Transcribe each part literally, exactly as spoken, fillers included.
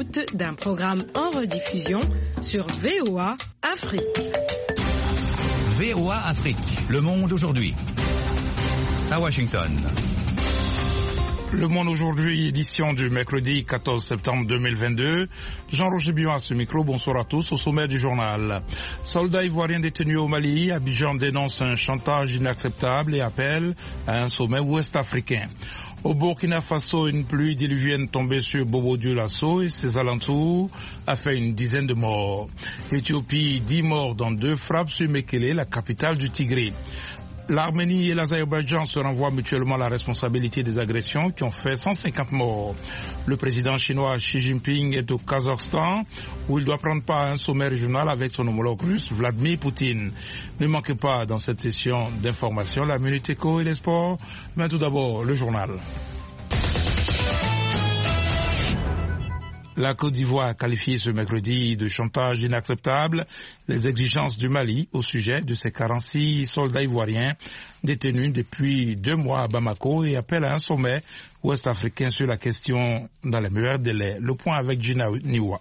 l'écoute d'un programme en rediffusion sur V O A Afrique. V O A Afrique, le monde aujourd'hui. À Washington. Le Monde aujourd'hui, édition du mercredi quatorze septembre deux mille vingt-deux. Jean-Roger Bion à ce micro, bonsoir à tous. Au sommet du journal. Soldats ivoiriens détenus au Mali, Abidjan dénonce un chantage inacceptable et appelle à un sommet ouest-africain. Au Burkina Faso, une pluie diluvienne tombée sur Bobo-Dioulasso et ses alentours a fait une dizaine de morts. Éthiopie, dix morts dans deux frappes sur Mekele, la capitale du Tigré. L'Arménie et l'Azerbaïdjan se renvoient mutuellement la responsabilité des agressions qui ont fait cent cinquante morts. Le président chinois Xi Jinping est au Kazakhstan où il doit prendre part à un sommet régional avec son homologue russe Vladimir Poutine. Ne manquez pas dans cette session d'information la Minute Éco et les sports. Mais tout d'abord, le journal. La Côte d'Ivoire a qualifié ce mercredi de chantage inacceptable les exigences du Mali au sujet de ses quarante-six soldats ivoiriens détenus depuis deux mois à Bamako et appelle à un sommet ouest-africain sur la question dans les meilleurs délais. Le point avec Gina Niwa.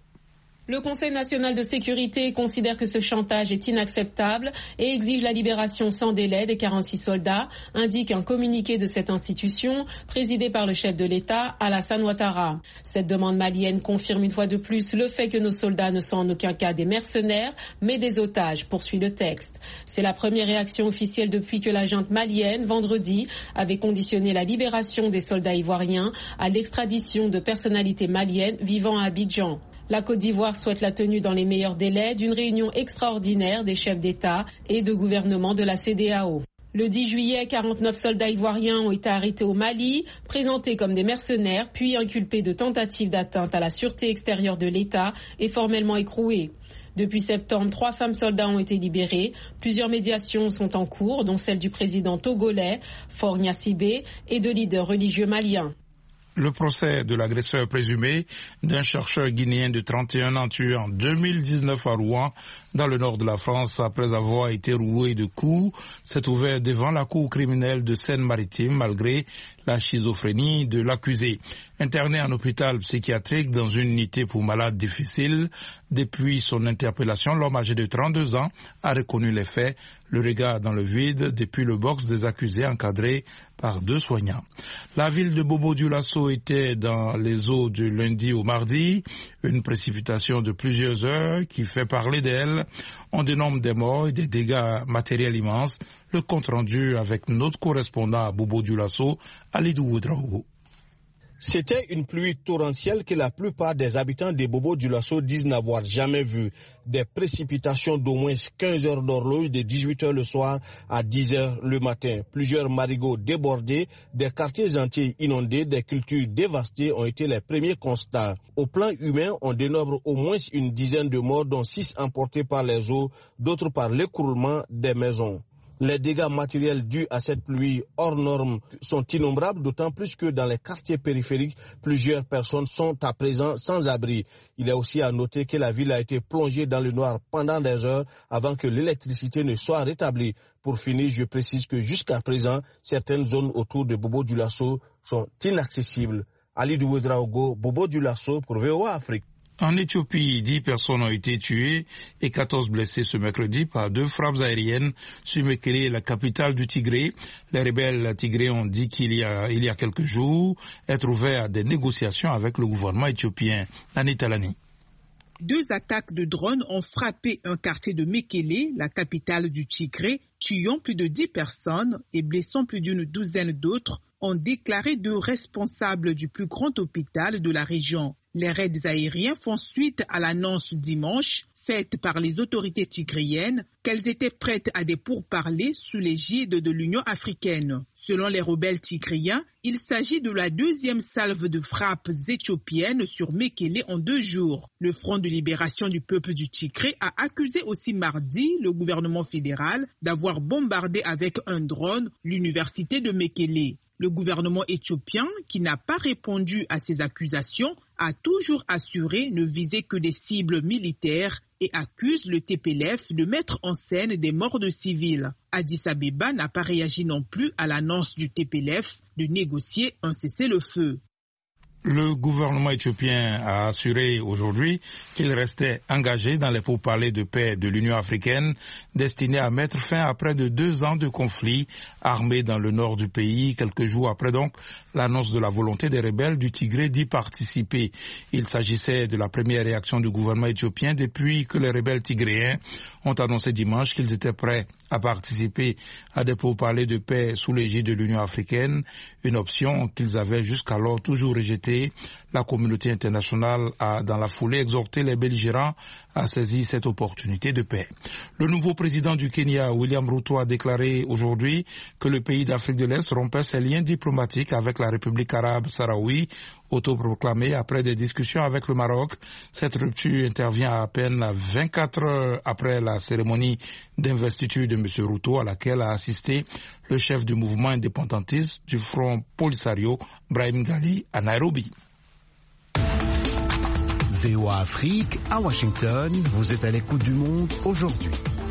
Le Conseil national de sécurité considère que ce chantage est inacceptable et exige la libération sans délai des quarante-six soldats, indique un communiqué de cette institution présidé par le chef de l'État, Alassane Ouattara. Cette demande malienne confirme une fois de plus le fait que nos soldats ne sont en aucun cas des mercenaires, mais des otages, poursuit le texte. C'est la première réaction officielle depuis que la junte malienne, vendredi, avait conditionné la libération des soldats ivoiriens à l'extradition de personnalités maliennes vivant à Abidjan. La Côte d'Ivoire souhaite la tenue dans les meilleurs délais d'une réunion extraordinaire des chefs d'État et de gouvernement de la C E D E A O. Le dix juillet, quarante-neuf soldats ivoiriens ont été arrêtés au Mali, présentés comme des mercenaires, puis inculpés de tentatives d'atteinte à la sûreté extérieure de l'État et formellement écroués. Depuis septembre, trois femmes soldats ont été libérées. Plusieurs médiations sont en cours, dont celle du président togolais, Faure Gnassingbé, et de leaders religieux maliens. Le procès de l'agresseur présumé d'un chercheur guinéen de trente et un ans tué en deux mille dix-neuf à Rouen, dans le nord de la France, après avoir été roué de coups, s'est ouvert devant la cour criminelle de Seine-Maritime malgré la schizophrénie de l'accusé. Interné en hôpital psychiatrique dans une unité pour malades difficiles, depuis son interpellation, l'homme âgé de trente-deux ans a reconnu les faits, le regard dans le vide depuis le box des accusés encadré par deux soignants. La ville de Bobo-Dioulasso était dans les eaux du lundi au mardi, une précipitation de plusieurs heures qui fait parler d'elle. On dénombre des morts et des dégâts matériels immenses. Le compte rendu avec notre correspondant à Bobo-Dioulasso, Alidou Ouedraogo. C'était une pluie torrentielle que la plupart des habitants de Bobo-Dioulasso disent n'avoir jamais vue. Des précipitations d'au moins quinze heures d'horloge de dix-huit heures le soir à dix heures le matin. Plusieurs marigots débordés, des quartiers entiers inondés, des cultures dévastées ont été les premiers constats. Au plan humain, on dénombre au moins une dizaine de morts, dont six emportés par les eaux, d'autres par l'écroulement des maisons. Les dégâts matériels dus à cette pluie hors norme sont innombrables, d'autant plus que dans les quartiers périphériques, plusieurs personnes sont à présent sans abri. Il est aussi à noter que la ville a été plongée dans le noir pendant des heures avant que l'électricité ne soit rétablie. Pour finir, je précise que jusqu'à présent, certaines zones autour de Bobo-Dioulasso sont inaccessibles. Ali Douedraogo, Bobo-Dioulasso pour V O A Afrique. En Éthiopie, dix personnes ont été tuées et quatorze blessées ce mercredi par deux frappes aériennes sur Mekele, la capitale du Tigré. Les rebelles tigrés ont dit qu'il y a, il y a quelques jours être ouverts à des négociations avec le gouvernement éthiopien. Anita Lani. Deux attaques de drones ont frappé un quartier de Mekele, la capitale du Tigré, tuant plus de dix personnes et blessant plus d'une douzaine d'autres, ont déclaré deux responsables du plus grand hôpital de la région. Les raids aériens font suite à l'annonce dimanche, faite par les autorités tigréennes, qu'elles étaient prêtes à des pourparlers sous l'égide de l'Union africaine. Selon les rebelles tigréens, il s'agit de la deuxième salve de frappes éthiopiennes sur Mekele en deux jours. Le Front de libération du peuple du Tigré a accusé aussi mardi le gouvernement fédéral d'avoir bombardé avec un drone l'université de Mekele. Le gouvernement éthiopien, qui n'a pas répondu à ces accusations, a toujours assuré ne viser que des cibles militaires et accuse le T P L F de mettre en scène des morts de civils. Addis Abeba n'a pas réagi non plus à l'annonce du T P L F de négocier un cessez-le-feu. Le gouvernement éthiopien a assuré aujourd'hui qu'il restait engagé dans les pourparlers de paix de l'Union africaine destinés à mettre fin à près de deux ans de conflit armé dans le nord du pays, quelques jours après donc l'annonce de la volonté des rebelles du Tigré d'y participer. Il s'agissait de la première réaction du gouvernement éthiopien depuis que les rebelles tigréens ont annoncé dimanche qu'ils étaient prêts à participer à des pourparlers de paix sous l'égide de l'Union africaine, une option qu'ils avaient jusqu'alors toujours rejetée. La communauté internationale a, dans la foulée, exhorté les belligérants à saisir cette opportunité de paix. Le nouveau président du Kenya, William Ruto, a déclaré aujourd'hui que le pays d'Afrique de l'Est rompait ses liens diplomatiques avec la République arabe sahraoui, autoproclamée après des discussions avec le Maroc. Cette rupture intervient à peine vingt-quatre heures après la cérémonie d'investiture de M. Ruto, à laquelle a assisté le chef du mouvement indépendantiste du Front Polisario, Brahim Ghali, à Nairobi. V O A Afrique, à Washington, vous êtes à l'écoute du monde aujourd'hui.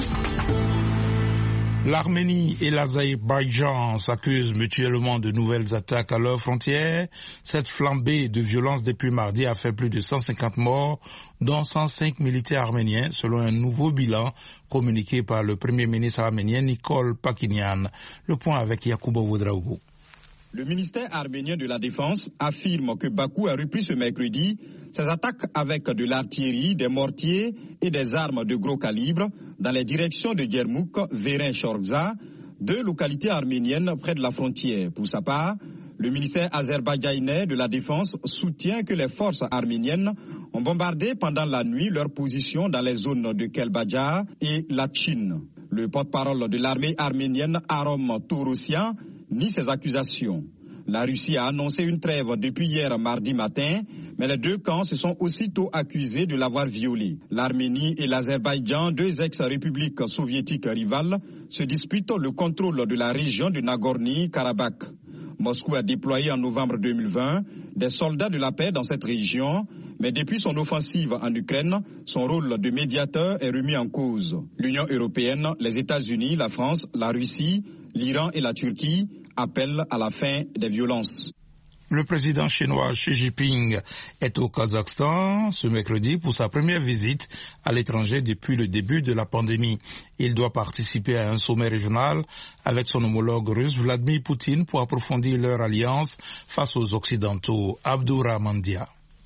L'Arménie et l'Azerbaïdjan s'accusent mutuellement de nouvelles attaques à leurs frontières. Cette flambée de violence depuis mardi a fait plus de cent cinquante morts, dont cent cinq militaires arméniens, selon un nouveau bilan communiqué par le premier ministre arménien Nikol Pakinian. Le point avec Yacouba Ouedraogo. Le ministère arménien de la Défense affirme que Bakou a repris ce mercredi ses attaques avec de l'artillerie, des mortiers et des armes de gros calibre dans les directions de Djermouk, Verin, Chorkza, deux localités arméniennes près de la frontière. Pour sa part, le ministère azerbaïdjanais de la Défense soutient que les forces arméniennes ont bombardé pendant la nuit leurs positions dans les zones de Kelbadjar et Latchin. Le porte-parole de l'armée arménienne, Arom Touroussian, nie ces accusations. La Russie a annoncé une trêve depuis hier mardi matin, mais les deux camps se sont aussitôt accusés de l'avoir violée. L'Arménie et l'Azerbaïdjan, deux ex-républiques soviétiques rivales, se disputent le contrôle de la région de Nagorno-Karabakh. Moscou a déployé en novembre deux mille vingt des soldats de la paix dans cette région, mais depuis son offensive en Ukraine, son rôle de médiateur est remis en cause. L'Union européenne, les États-Unis, la France, la Russie, l'Iran et la Turquie appellent à la fin des violences. Le président chinois Xi Jinping est au Kazakhstan ce mercredi pour sa première visite à l'étranger depuis le début de la pandémie. Il doit participer à un sommet régional avec son homologue russe Vladimir Poutine pour approfondir leur alliance face aux Occidentaux. Abdourahmane Dia.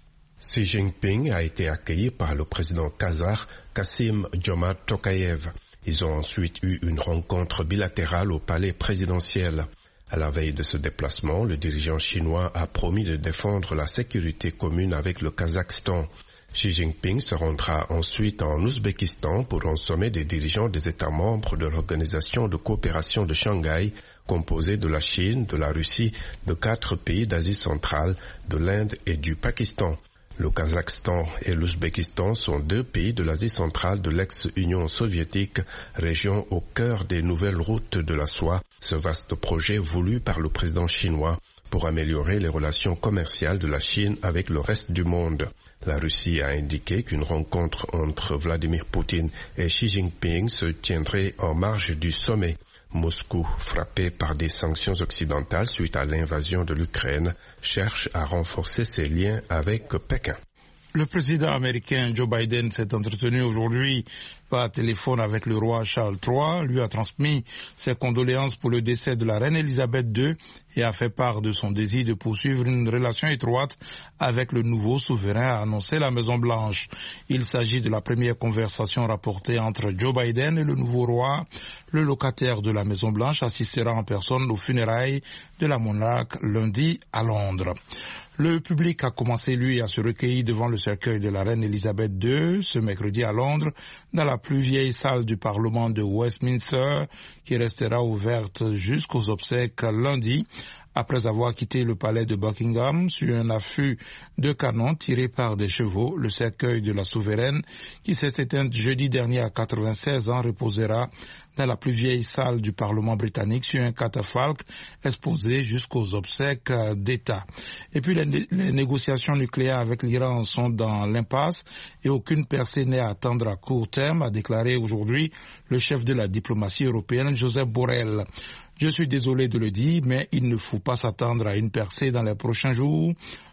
Xi Jinping a été accueilli par le président kazakh Kassym-Jomart Tokayev. Ils ont ensuite eu une rencontre bilatérale au palais présidentiel. À la veille de ce déplacement, le dirigeant chinois a promis de défendre la sécurité commune avec le Kazakhstan. Xi Jinping se rendra ensuite en Ouzbékistan pour un sommet des dirigeants des États membres de l'Organisation de coopération de Shanghai, composée de la Chine, de la Russie, de quatre pays d'Asie centrale, de l'Inde et du Pakistan. Le Kazakhstan et l'Ouzbékistan sont deux pays de l'Asie centrale de l'ex-Union soviétique, région au cœur des nouvelles routes de la soie, ce vaste projet voulu par le président chinois pour améliorer les relations commerciales de la Chine avec le reste du monde. La Russie a indiqué qu'une rencontre entre Vladimir Poutine et Xi Jinping se tiendrait en marge du sommet. Moscou, frappé par des sanctions occidentales suite à l'invasion de l'Ukraine, cherche à renforcer ses liens avec Pékin. Le président américain Joe Biden s'est entretenu aujourd'hui par téléphone avec le roi Charles trois, lui a transmis ses condoléances pour le décès de la reine Elisabeth deux et a fait part de son désir de poursuivre une relation étroite avec le nouveau souverain, a annoncé la Maison-Blanche. Il s'agit de la première conversation rapportée entre Joe Biden et le nouveau roi. Le locataire de la Maison-Blanche assistera en personne aux funérailles de la monarque lundi à Londres. Le public a commencé, lui, à se recueillir devant le cercueil de la reine Elisabeth deux ce mercredi à Londres, dans la plus vieille salle du Parlement de Westminster, qui restera ouverte jusqu'aux obsèques lundi, après avoir quitté le palais de Buckingham sur un affût de canon tiré par des chevaux. Le cercueil de la souveraine, qui s'est éteinte jeudi dernier à quatre-vingt-seize ans, reposera dans la plus vieille salle du Parlement britannique sur un catafalque exposé jusqu'aux obsèques d'État. Et puis les, né- les négociations nucléaires avec l'Iran sont dans l'impasse et aucune percée n'est à attendre à court terme, a déclaré aujourd'hui le chef de la diplomatie européenne, Joseph Borrell. Je suis désolé de le dire, mais il ne faut pas s'attendre à une percée dans les prochains jours.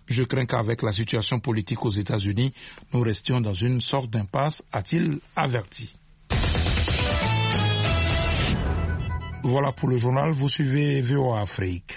Je crains qu'avec la situation politique aux États-Unis, nous restions dans une sorte d'impasse, a-t-il averti. Voilà pour le journal, vous suivez V O A Afrique.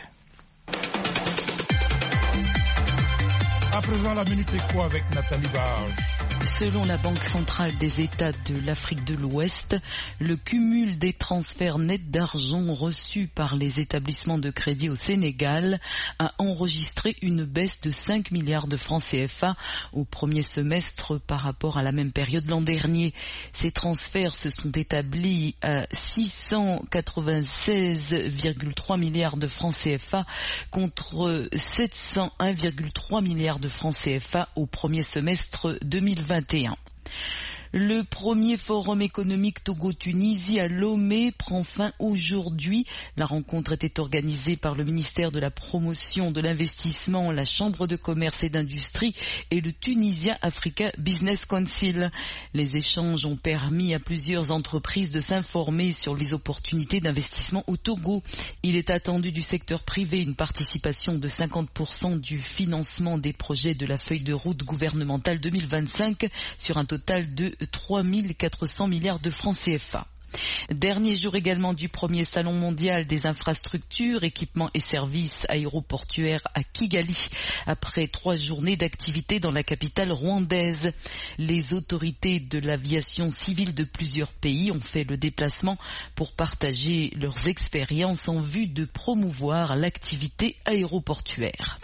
À présent, la Minute Éco avec Nathalie Barge. Selon la Banque centrale des États de l'Afrique de l'Ouest, le cumul des transferts nets d'argent reçus par les établissements de crédit au Sénégal a enregistré une baisse de cinq milliards de francs C F A au premier semestre par rapport à la même période l'an dernier. Ces transferts se sont établis à six cent quatre-vingt-seize virgule trois milliards de francs C F A contre sept cent un virgule trois milliards de francs C F A au premier semestre deux mille vingt et un. Le premier forum économique Togo-Tunisie à Lomé prend fin aujourd'hui. La rencontre était organisée par le ministère de la Promotion de l'Investissement, la Chambre de commerce et d'industrie et le Tunisia Africa Business Council. Les échanges ont permis à plusieurs entreprises de s'informer sur les opportunités d'investissement au Togo. Il est attendu du secteur privé une participation de cinquante pour cent du financement des projets de la feuille de route gouvernementale deux mille vingt-cinq sur un total de trois mille quatre cents milliards de francs C F A. Dernier jour également du premier salon mondial des infrastructures, équipements et services aéroportuaires à Kigali. Après trois journées d'activité dans la capitale rwandaise, les autorités de l'aviation civile de plusieurs pays ont fait le déplacement pour partager leurs expériences en vue de promouvoir l'activité aéroportuaire.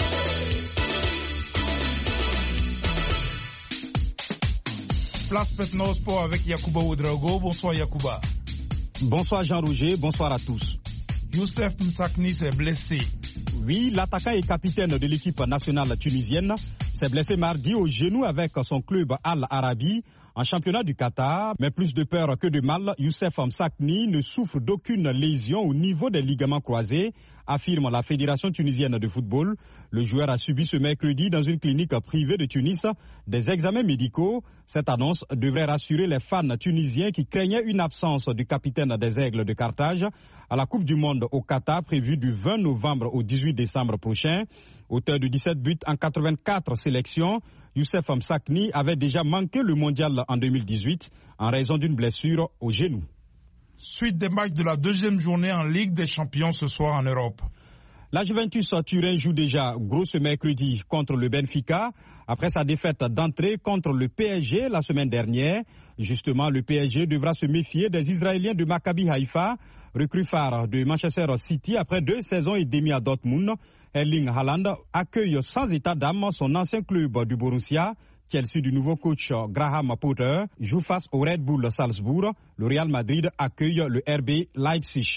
Place maintenant au sport avec Yacouba Ouedraogo. Bonsoir Yacouba. Bonsoir Jean-Roger, bonsoir à tous. Youssef Msakni s'est blessé. Oui, l'attaquant et capitaine de l'équipe nationale tunisienne s'est blessé mardi au genou avec son club Al Arabi en championnat du Qatar. Mais plus de peur que de mal, Youssef Msakni ne souffre d'aucune lésion au niveau des ligaments croisés, affirme la Fédération tunisienne de football. Le joueur a subi ce mercredi dans une clinique privée de Tunis des examens médicaux. Cette annonce devrait rassurer les fans tunisiens qui craignaient une absence du capitaine des Aigles de Carthage à la Coupe du Monde au Qatar prévue du vingt novembre au dix-huit décembre prochain. Auteur de dix-sept buts en quatre-vingt-quatre sélections, Youssef Msakni avait déjà manqué le mondial en deux mille dix-huit en raison d'une blessure au genou. Suite des matchs de la deuxième journée en Ligue des Champions ce soir en Europe. La Juventus Turin joue déjà gros ce mercredi contre le Benfica après sa défaite d'entrée contre le P S G la semaine dernière. Justement, le P S G devra se méfier des Israéliens de Maccabi Haïfa, recrue phare de Manchester City après deux saisons et demie à Dortmund. Erling Haaland accueille sans état d'âme son ancien club du Borussia. Chelsea du nouveau coach Graham Potter joue face au Red Bull Salzbourg. Le Real Madrid accueille le R B Leipzig.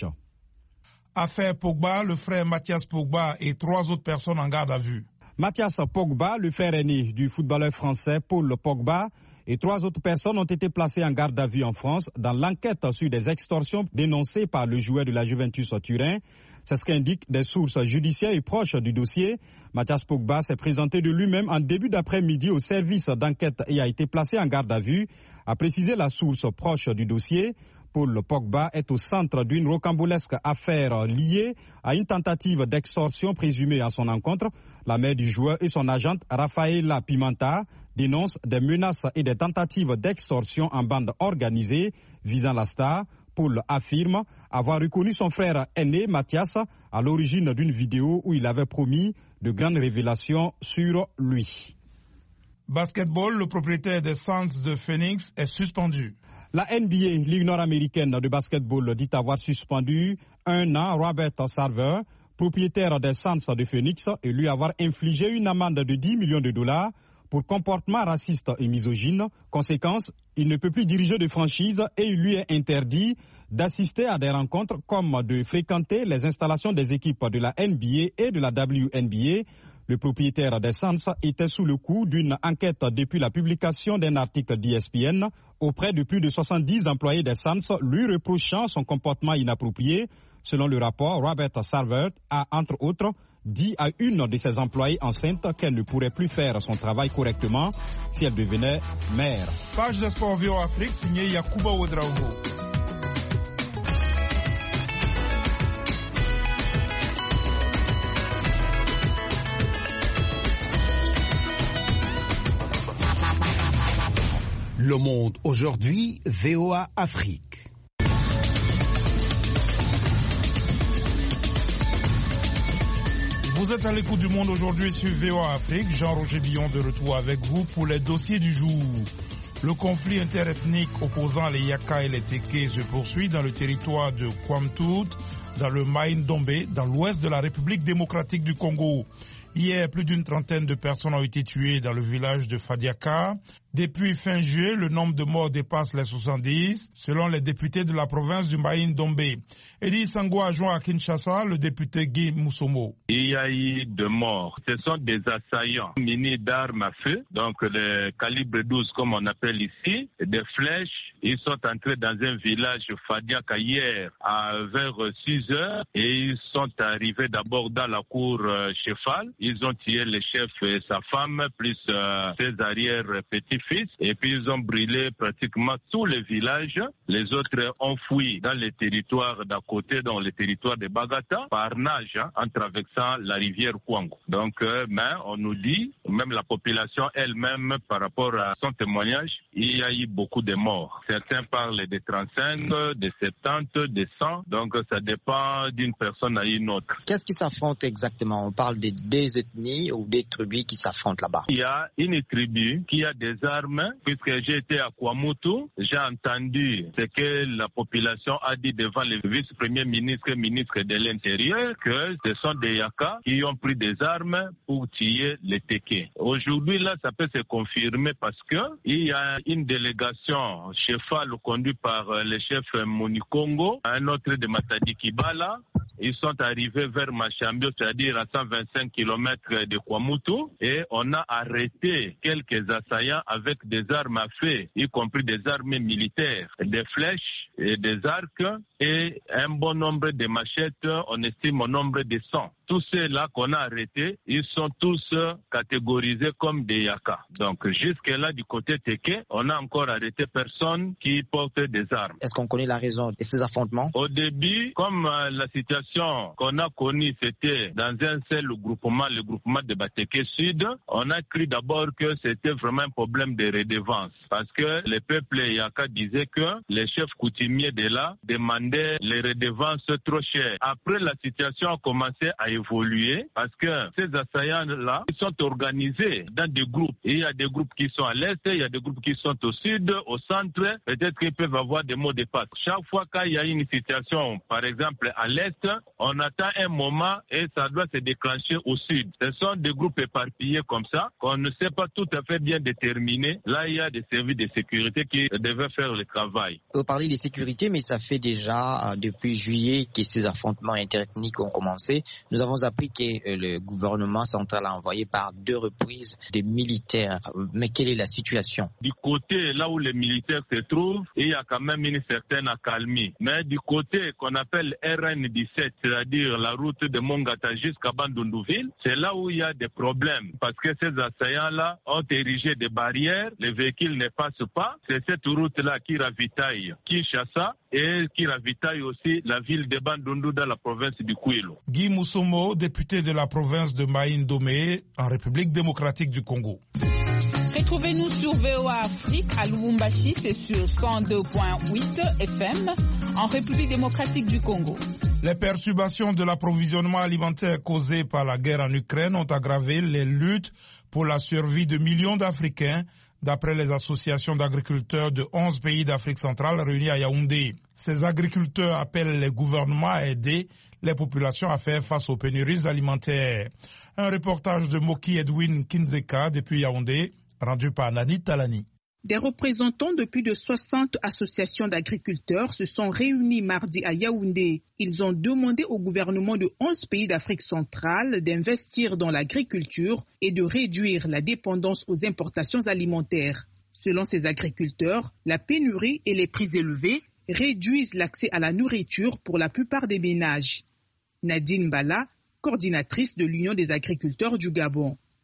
Affaire Pogba, le frère Mathias Pogba et trois autres personnes en garde à vue. Mathias Pogba, le frère aîné du footballeur français Paul Pogba, et trois autres personnes ont été placées en garde à vue en France dans l'enquête sur des extorsions dénoncées par le joueur de la Juventus Turin. C'est ce qu'indiquent des sources judiciaires et proches du dossier. Mathias Pogba s'est présenté de lui-même en début d'après-midi au service d'enquête et a été placé en garde à vue, a précisé la source proche du dossier. Paul Pogba est au centre d'une rocambolesque affaire liée à une tentative d'extorsion présumée à son encontre. La mère du joueur et son agente Rafaela Pimenta dénoncent des menaces et des tentatives d'extorsion en bande organisée visant la star. Paul affirme avoir reconnu son frère aîné Mathias à l'origine d'une vidéo où il avait promis de grandes révélations sur lui. Basketball, le propriétaire des Suns de Phoenix est suspendu. La N B A, Ligue nord-américaine de basketball, dit avoir suspendu un an Robert Sarver, propriétaire des Suns de Phoenix, et lui avoir infligé une amende de dix millions de dollars pour comportement raciste et misogyne. Conséquence, il ne peut plus diriger de franchise et il lui est interdit d'assister à des rencontres comme de fréquenter les installations des équipes de la N B A et de la W N B A. Le propriétaire des Suns était sous le coup d'une enquête depuis la publication d'un article d'E S P N auprès de plus de soixante-dix employés des Suns lui reprochant son comportement inapproprié. Selon le rapport, Robert Sarver a, entre autres, dit à une de ses employées enceintes qu'elle ne pourrait plus faire son travail correctement si elle devenait mère. Page de sport V O A Afrique, signé Yacouba Ouedraogo. Le Monde aujourd'hui, V O A Afrique. Vous êtes à l'écoute du Monde aujourd'hui sur V O A Afrique. Jean-Roger Billon de retour avec vous pour les dossiers du jour. Le conflit interethnique opposant les Yaka et les Teke se poursuit dans le territoire de Kwamtout, dans le Maïn-Dombé, dans l'ouest de la République démocratique du Congo. Hier, plus d'une trentaine de personnes ont été tuées dans le village de Fadiaka. Depuis fin juillet, le nombre de morts dépasse les soixante-dix, selon les députés de la province du Maïn-Dombé. Eddie Sango a joint à Kinshasa le député Guy Moussomo. Il y a eu de morts. Ce sont des assaillants munis d'armes à feu, donc le calibre douze comme on appelle ici, des flèches. Ils sont entrés dans un village Fadiaka hier à vers six heures et ils sont arrivés d'abord dans la cour euh, chefale. Ils ont tué le chef et sa femme, plus euh, ses arrière-petits-fils, et puis ils ont brûlé pratiquement tous les villages. Les autres ont fui dans les territoires d'à côté, dans les territoires de Bagata, par nage, hein, en traversant la rivière Kwango. Donc, euh, mais on nous dit, même la population elle-même, par rapport à son témoignage, il y a eu beaucoup de morts. Certains parlent de trente-cinq, de soixante-dix, de cent, donc ça dépend d'une personne à une autre. Qu'est-ce qui s'affronte exactement? On parle des deux ethnies ou des tribus qui s'affrontent là-bas? Il y a une tribu qui a des armes, puisque j'ai été à Kwamutu, j'ai entendu ce que la population a dit devant le vice-premier ministre et ministre de l'Intérieur, que ce sont des Yaka qui ont pris des armes pour tuer les Teke. Aujourd'hui, là, ça peut se confirmer parce que il y a une délégation chefale conduite par le chef Munikongo, un autre de Matadi Kibala. Ils sont arrivés vers Machambio, c'est-à-dire à cent vingt-cinq kilomètres de Kwamutu, et on a arrêté quelques assaillants avec des armes à feu, y compris des armes militaires, des flèches et des arcs, et un bon nombre de machettes, on estime au nombre de cent. Tous ceux-là qu'on a arrêtés, ils sont tous catégorisés comme des Yaka. Donc jusque-là, du côté Teke, on a encore arrêté personne qui porte des armes. Est-ce qu'on connaît la raison de ces affrontements? Au début, comme euh, la situation qu'on a connue, c'était dans un seul groupement, le groupement de Bateke Sud, on a cru d'abord que c'était vraiment un problème de redevance. Parce que le peuple Yaka disait que les chefs coutumiers de là demandaient les redevances trop chères. Après, la situation a commencé à évoluer parce que ces assaillants-là, ils sont organisés dans des groupes. Et il y a des groupes qui sont à l'est, il y a des groupes qui sont au sud, au centre. Peut-être qu'ils peuvent avoir des mots de passe. Chaque fois qu'il y a une situation, par exemple à l'est, on attend un moment et ça doit se déclencher au sud. Ce sont des groupes éparpillés comme ça, qu'on ne sait pas tout à fait bien déterminer. Là, il y a des services de sécurité qui devaient faire le travail. Vous parlez de sécurité, mais ça fait déjà euh, depuis juillet que ces affrontements interethniques ont commencé. Nous avons appris que euh, le gouvernement central a envoyé par deux reprises des militaires. Mais quelle est la situation? Du côté là où les militaires se trouvent, il y a quand même une certaine accalmie. Mais du côté qu'on appelle R N dix-sept, c'est-à-dire la route de Mongata jusqu'à Bandundouville, c'est là où il y a des problèmes. Parce que ces assaillants-là ont érigé des barrières, les véhicules ne passent pas. C'est cette route-là qui ravitaille Kinshasa et qui ravitaille aussi la ville de Bandundu dans la province du Kwilu. Guy Moussomo, député de la province de Maïn-Dombé, en République démocratique du Congo. Retrouvez-nous sur V O A Afrique à Lubumbashi, c'est sur cent deux virgule huit F M en République démocratique du Congo. Les perturbations de l'approvisionnement alimentaire causées par la guerre en Ukraine ont aggravé les luttes pour la survie de millions d'Africains, d'après les associations d'agriculteurs de onze pays d'Afrique centrale réunis à Yaoundé. Ces agriculteurs appellent les gouvernements à aider les populations à faire face aux pénuries alimentaires. Un reportage de Moki Edwin Kinzeka depuis Yaoundé, rendu par Nani Talani. Des représentants de plus de soixante associations d'agriculteurs se sont réunis mardi à Yaoundé. Ils ont demandé au gouvernement de onze pays d'Afrique centrale d'investir dans l'agriculture et de réduire la dépendance aux importations alimentaires. Selon ces agriculteurs, la pénurie et les prix élevés réduisent l'accès à la nourriture pour la plupart des ménages. Nadine Bala, coordinatrice de l'Union des agriculteurs du Gabon.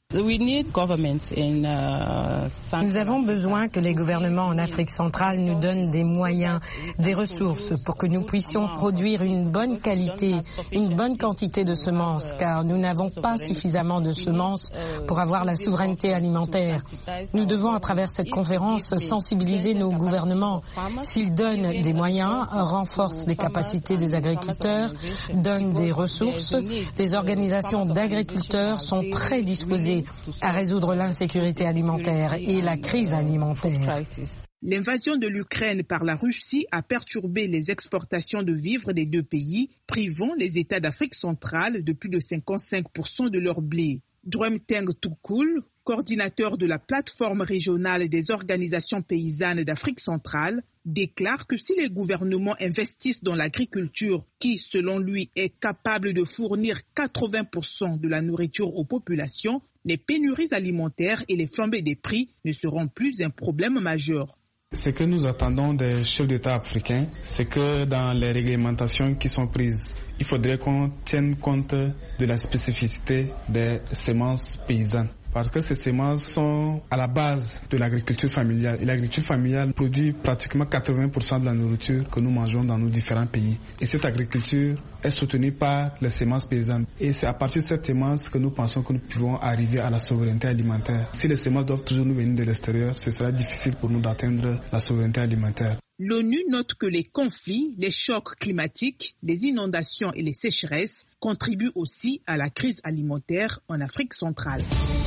Nous avons besoin que les gouvernements en Afrique centrale nous donnent des moyens, des ressources pour que nous puissions produire une bonne qualité, une bonne quantité de semences, car nous n'avons pas suffisamment de semences pour avoir la souveraineté alimentaire. Nous devons, à travers cette conférence, sensibiliser nos gouvernements. S'ils donnent des moyens, renforcent les capacités des agriculteurs, donnent des ressources, les organisations d'agriculteurs sont très disposées à résoudre l'insécurité alimentaire et la crise alimentaire. L'invasion de l'Ukraine par la Russie a perturbé les exportations de vivres des deux pays, privant les États d'Afrique centrale de plus de cinquante-cinq pour cent de leur blé. Drumteng Tukul, coordinateur de la plateforme régionale des organisations paysannes d'Afrique centrale, déclare que si les gouvernements investissent dans l'agriculture, qui, selon lui, est capable de fournir quatre-vingts pour cent de la nourriture aux populations, les pénuries alimentaires et les flambées des prix ne seront plus un problème majeur. Ce que nous attendons des chefs d'État africains, c'est que dans les réglementations qui sont prises, il faudrait qu'on tienne compte de la spécificité des semences paysannes. Parce que ces semences sont à la base de l'agriculture familiale. Et l'agriculture familiale produit pratiquement quatre-vingts pour cent de la nourriture que nous mangeons dans nos différents pays. Et cette agriculture est soutenue par les semences paysannes. Et c'est à partir de cette semence que nous pensons que nous pouvons arriver à la souveraineté alimentaire. Si les semences doivent toujours nous venir de l'extérieur, ce sera difficile pour nous d'atteindre la souveraineté alimentaire. L'ONU note que les conflits, les chocs climatiques, les inondations et les sécheresses contribuent aussi à la crise alimentaire en Afrique centrale.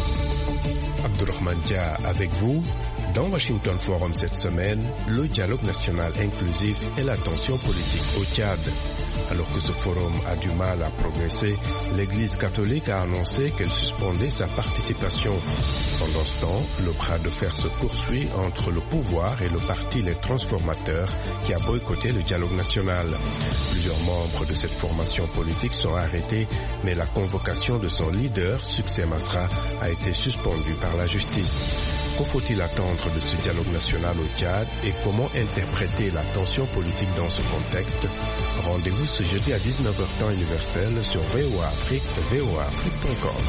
Abdourahmane Dia avec vous. Dans Washington Forum cette semaine, le dialogue national inclusif et la tension politique au Tchad. Alors que ce forum a du mal à progresser, l'Église catholique a annoncé qu'elle suspendait sa participation. Pendant ce temps, le bras de fer se poursuit entre le pouvoir et le parti Les Transformateurs qui a boycotté le dialogue national. Plusieurs membres de cette formation politique sont arrêtés, mais la convocation de son leader, Succès Masra, a été suspendue par la justice. Que faut-il attendre de ce dialogue national au Tchad et comment interpréter la tension politique dans ce contexte? Rendez-vous ce jeudi à dix-neuf heures temps universel sur V O A Afrique, V O A Afrique point com.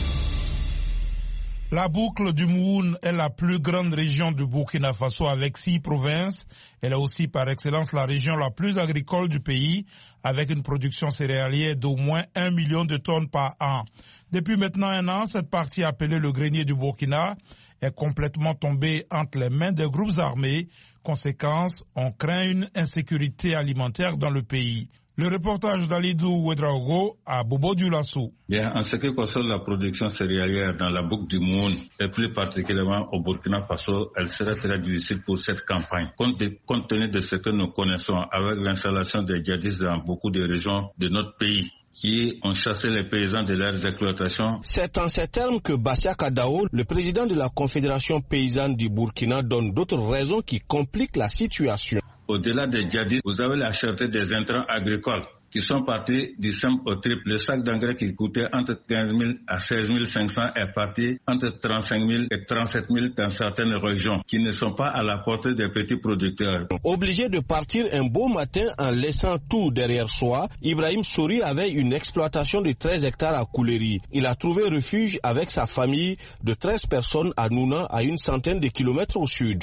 La boucle du Moun est la plus grande région du Burkina Faso avec six provinces. Elle est aussi par excellence la région la plus agricole du pays avec une production céréalière d'au moins un million de tonnes par an. Depuis maintenant un an, cette partie appelée le grenier du Burkina est complètement tombée entre les mains des groupes armés. Conséquence, on craint une insécurité alimentaire dans le pays. Le reportage d'Alidou Ouedraogo à Bobo Dioulasso. Bien, en ce qui concerne la production céréalière dans la boucle du Moun, et plus particulièrement au Burkina Faso, elle serait très difficile pour cette campagne. Compte, de, compte tenu de ce que nous connaissons avec l'installation des djihadistes dans beaucoup de régions de notre pays, qui ont chassé les paysans de leurs exploitations. C'est en ces termes que Bassia Kadao, le président de la Confédération paysanne du Burkina, donne d'autres raisons qui compliquent la situation. Au-delà des djihadistes, vous avez la cherté des intrants agricoles qui sont partis du simple au triple. Le sac d'engrais qui coûtait entre quinze mille à seize mille cinq cents est parti entre trente-cinq mille et trente-sept mille dans certaines régions qui ne sont pas à la portée des petits producteurs. Obligé de partir un beau matin en laissant tout derrière soi, Ibrahim Souri avait une exploitation de treize hectares à Kouleri. Il a trouvé refuge avec sa famille de treize personnes à Nouna, à une centaine de kilomètres au sud.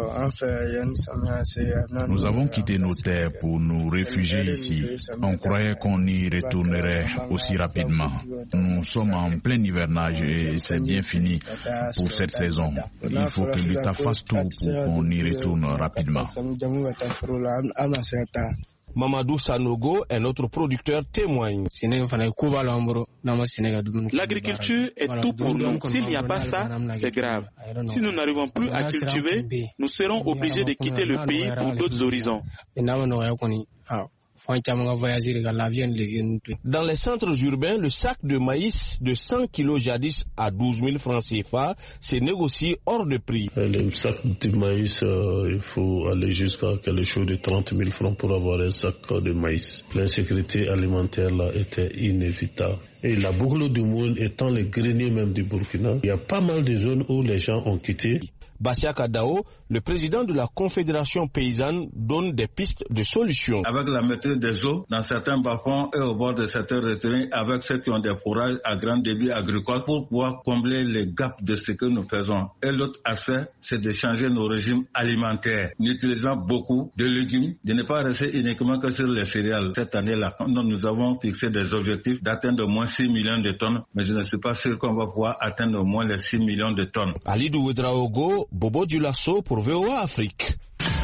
Nous avons quitté nos terres pour nous réfugier ici. On croyait qu'on y retournerait aussi rapidement. Nous sommes en plein hivernage et c'est bien fini pour cette saison. Il faut que l'État fasse tout pour qu'on y retourne rapidement. Mamadou Sanogo, un autre producteur, témoigne. L'agriculture est tout pour nous. S'il n'y a pas ça, c'est grave. Si nous n'arrivons plus à cultiver, nous serons obligés de quitter le pays pour d'autres horizons. Dans les centres urbains, le sac de maïs de cent kilos jadis à douze mille francs C F A se négocie hors de prix. Le sac de maïs, euh, il faut aller jusqu'à quelque chose de trente mille francs pour avoir un sac de maïs. L'insécurité alimentaire là était inévitable. Et la boucle du Moun étant le grenier même du Burkina, il y a pas mal de zones où les gens ont quitté. Bassia Kadao, le président de la Confédération paysanne, donne des pistes de solutions. Avec la maîtrise des eaux dans certains bas-fonds et au bord de certains retenues, avec ceux qui ont des fourrages à grand débit agricole pour pouvoir combler les gaps de ce que nous faisons. Et l'autre aspect, c'est de changer nos régimes alimentaires, en utilisant beaucoup de légumes, de ne pas rester uniquement que sur les céréales. Cette année-là, nous avons fixé des objectifs d'atteindre au moins six millions de tonnes, mais je ne suis pas sûr qu'on va pouvoir atteindre au moins les six millions de tonnes. Alidou Ouedraogo, Bobo Dioulasso pour V O A Afrique.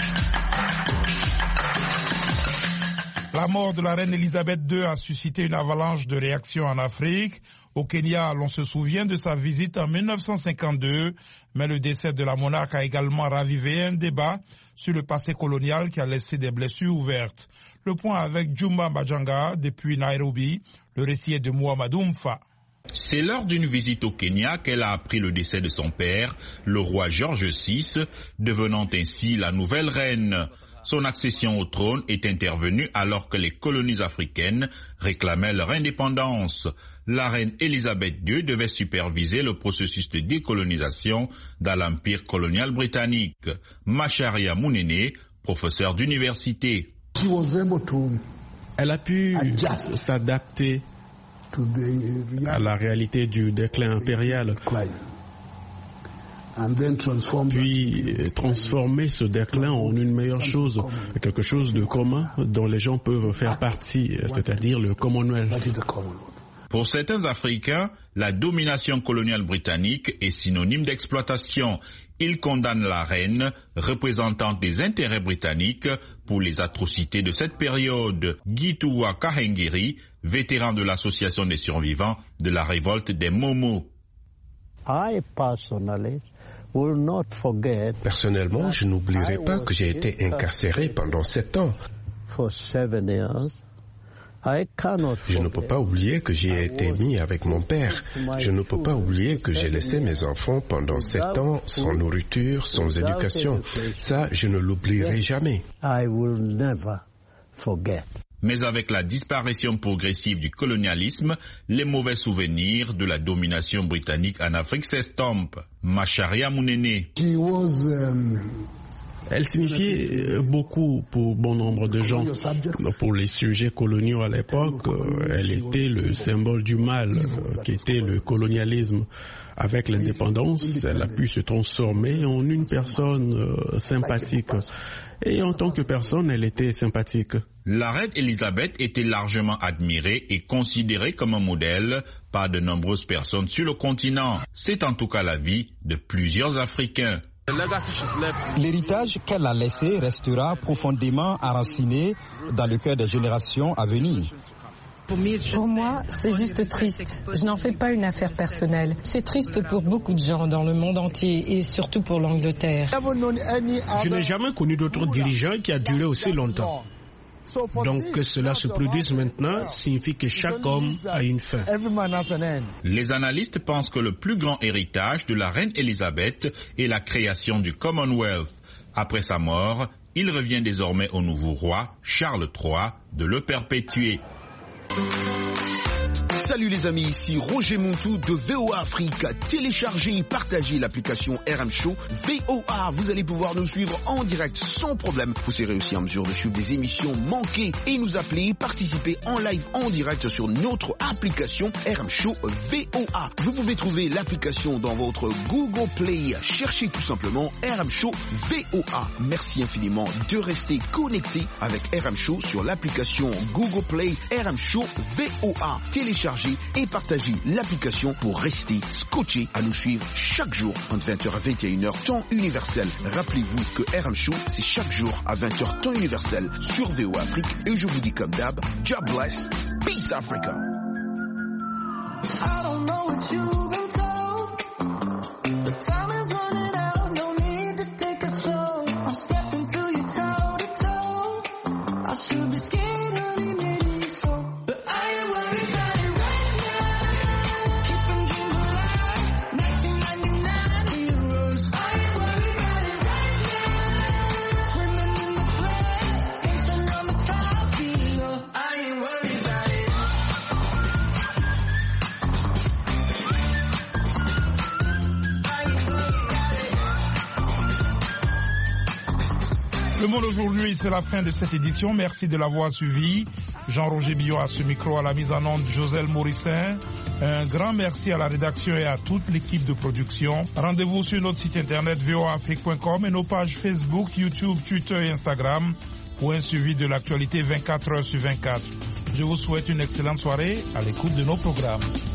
La mort de la reine Elisabeth deux a suscité une avalanche de réactions en Afrique. Au Kenya, l'on se souvient de sa visite en mille neuf cent cinquante-deux, mais le décès de la monarque a également ravivé un débat sur le passé colonial qui a laissé des blessures ouvertes. Le point avec Jumba Majanga depuis Nairobi, le récit est de Mohamedou Mfa. C'est lors d'une visite au Kenya qu'elle a appris le décès de son père, le roi George six, devenant ainsi la nouvelle reine. Son accession au trône est intervenue alors que les colonies africaines réclamaient leur indépendance. La reine Elisabeth deux devait superviser le processus de décolonisation dans l'empire colonial britannique. Macharia Munene, professeur d'université. Elle a pu s'adapter à la réalité du déclin impérial, puis transformer ce déclin en une meilleure chose, quelque chose de commun dont les gens peuvent faire partie, c'est-à-dire le Commonwealth. Pour certains Africains, la domination coloniale britannique est synonyme d'exploitation. Ils condamnent la reine, représentante des intérêts britanniques, pour les atrocités de cette période. Gituwa Kahengiri, vétéran de l'association des survivants de la révolte des Momo. Personnellement, je n'oublierai pas que j'ai été incarcéré pendant sept ans. Je ne peux pas oublier que j'y ai été mis avec mon père. Je ne peux pas oublier que j'ai laissé mes enfants pendant sept ans sans nourriture, sans éducation. Ça, je ne l'oublierai jamais. Mais avec la disparition progressive du colonialisme, les mauvais souvenirs de la domination britannique en Afrique s'estompent. Macharia Munene. Elle signifiait beaucoup pour bon nombre de gens. Pour les sujets coloniaux à l'époque, elle était le symbole du mal, qui était le colonialisme. Avec l'indépendance, elle a pu se transformer en une personne sympathique. Et en tant que personne, elle était sympathique. La reine Elisabeth était largement admirée et considérée comme un modèle par de nombreuses personnes sur le continent. C'est en tout cas l'avis de plusieurs Africains. L'héritage qu'elle a laissé restera profondément enraciné dans le cœur des générations à venir. Pour moi, c'est juste triste. Je n'en fais pas une affaire personnelle. C'est triste pour beaucoup de gens dans le monde entier et surtout pour l'Angleterre. Je n'ai jamais connu d'autre dirigeant qui a duré aussi longtemps. Donc que cela se produise maintenant signifie que chaque homme a une fin. Les analystes pensent que le plus grand héritage de la reine Elisabeth est la création du Commonwealth. Après sa mort, il revient désormais au nouveau roi, Charles trois, de le perpétuer. Salut les amis, ici Roger Montou de V O A Afrique. Téléchargez et partagez l'application R M Show V O A. Vous allez pouvoir nous suivre en direct sans problème. Vous serez aussi en mesure de suivre des émissions manquées et nous appeler, participer en live en direct sur notre application R M Show V O A. Vous pouvez trouver l'application dans votre Google Play. Cherchez tout simplement R M Show V O A. Merci infiniment de rester connecté avec R M Show sur l'application Google Play R M Show V O A. Téléchargez et partagez l'application pour rester scotché à nous suivre chaque jour entre vingt heures à vingt et une heures temps universel. Rappelez-vous que R M Show c'est chaque jour à vingt heures temps universel sur V O A Afrique et je vous dis comme d'hab, God bless, peace Africa. I don't know what you've been told, but time is running out, no need to take a slow. I'm stepping to you toe to toe. I should be scared of you, maybe so, but I ain't worried about it. Le Monde aujourd'hui, c'est la fin de cette édition. Merci de l'avoir suivi. Jean-Roger Billot à ce micro, à la mise en onde, Joselle Morissin. Un grand merci à la rédaction et à toute l'équipe de production. Rendez-vous sur notre site internet v o a afrique point com et nos pages Facebook, YouTube, Twitter et Instagram pour un suivi de l'actualité vingt-quatre heures sur vingt-quatre. Je vous souhaite une excellente soirée à l'écoute de nos programmes.